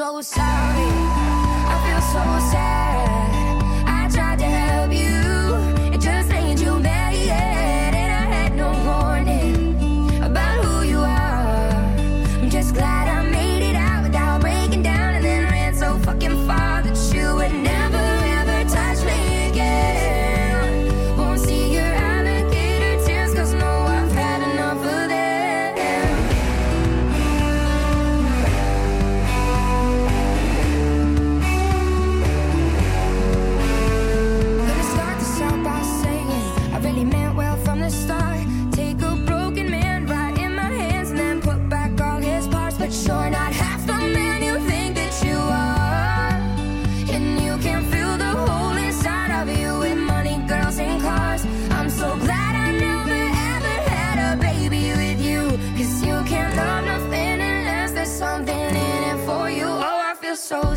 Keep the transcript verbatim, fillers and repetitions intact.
so sorry. I feel so sad. I tried to help you, it just made you mad, and I had no warning about who you are. I'm just glad I made it out without breaking down, and then ran so fucking far that you would never ever touch me again. Won't see your alligator tears, cause no, I've had enough of them. Gonna start this out by saying I really meant well from the start. Take a broken man right in my hands and then put back all his parts, but you're not half the man you think that you are. And you can fill the hole inside of you with money, girls, and cars. I'm so glad I never ever had a baby with you, cause you can't love nothing unless there's something in it for you. Oh, I feel so